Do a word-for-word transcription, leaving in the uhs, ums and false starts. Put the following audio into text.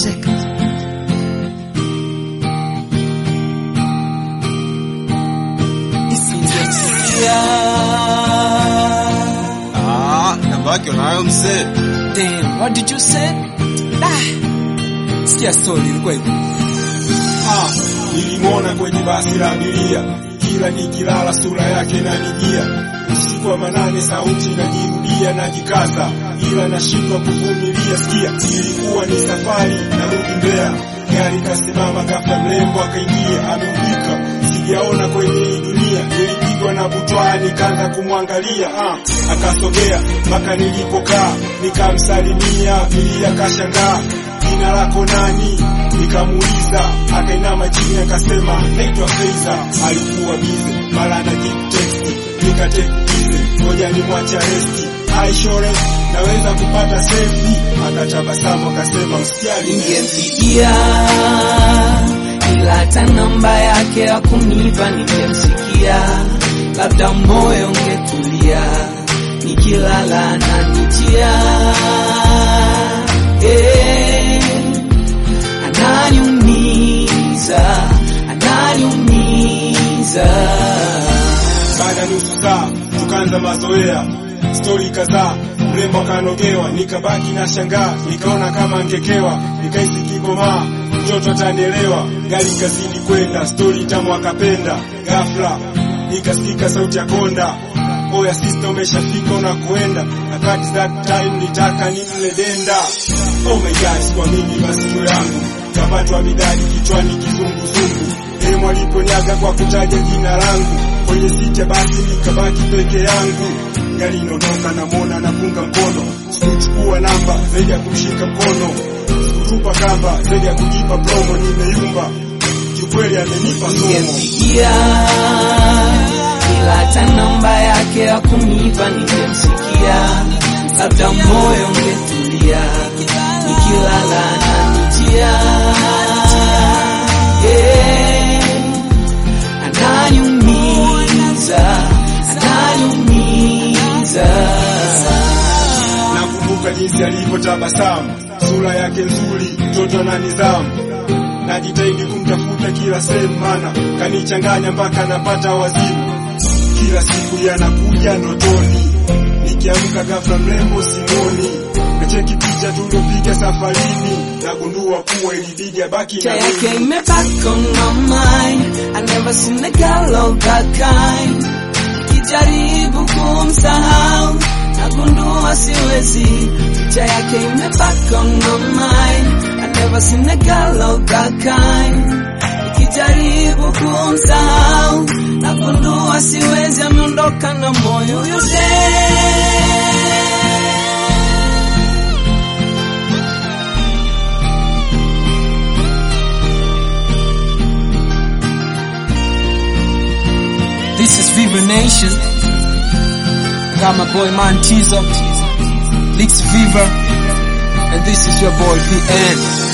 music. Ah, namba yake unayo mzee. Damn, what did you say? Ah, sikia story ilikuwa hivi. Ah, nilimwona kwenye basi la abiria, kila nikilala sura yake inanijia. Usiku wa manane sauti inajirudia na jikaza, ila nashindwa kuvumilia. Sikia, ilikuwa ni safari narudi Mbeya, gari kasimama, ghafla mrembo akaingia, ameubika sijaona kwenye hii dunia. Nilipigwa na butwaa nikaanza kumwangalia, ah, akasogea mpaka nilipokaa, nikamsalimia, abiria kashangaa, jina lako nani? Nikamuuliza, akainama chini akasema naitwa Feiza. Alikuwa bize, mara anajibu text, nikatekize, ngoja nimwache resti. Aishore, naweza kupata selfie? Akatabasamu akasema usijali, ningempigia ila hata namba yake hakunipa. Ningemsikia labda moyo ungetulia, nikilala ananitia. Eh, ananiumiza, ananiumiza. baada nusu saa tukaanza mazoea, story kadhaa, mrembo akanogewa, nikabaki na shangaa, nikaona kama angekewa, nikaisi kigoma mtoto atanielewa. Gari kazidi kwenda, story tamu akapenda. Ghafla nikasikika sauti ya konda, oya sister umeshafika unakoenda. At that time nitaka nimle denda. Oh my gosh, kwa mimi masikio yangu kapatwa midadi kichwani, kizunguzungu. Demu aliponyaga kwa kutaja jina langu, kwenye sita basi nikabaki peke yangu. Gari inaondoka na mona napunga mkono, sikuchukua namba zaidi ya kumshika mkono, sikutupa kamba zaidi ya kujipa promo. Nimeyumba kiukweli, amenipa somo. Ningempigia ila hata namba yake hakunipa. Ningemsikia labda moyo ungetulia, nikilala ananitia. Yeah, ananiumiza, ananiumiza. Nakumbuka jinsi alivyotabasamu, sura yake nzuri, mtoto na nidhamu. Najitahidi kumtafuta kila sehemu, mana kanichanganya mpaka napata wazimu. Kila siku yanakuja ndotoni, nikiamka ghafla mrembo simoni. Nacheki picha tulopiga safarini, nagundua kuwa ilibidi abaki na mimi. Yake imebaki on my mind, I never seen a girl of that kind. Nikijaribu kumsahau nagundua siwezi. Picha yake imebaki on my mind, I never seen a girl of that kind. Nikijaribu kumsahau nagundua siwezi. Ameondoka na moyo yote. This is Viva Nation. Got my boy Mantizo, Leaks Viva, and this is your boy P N.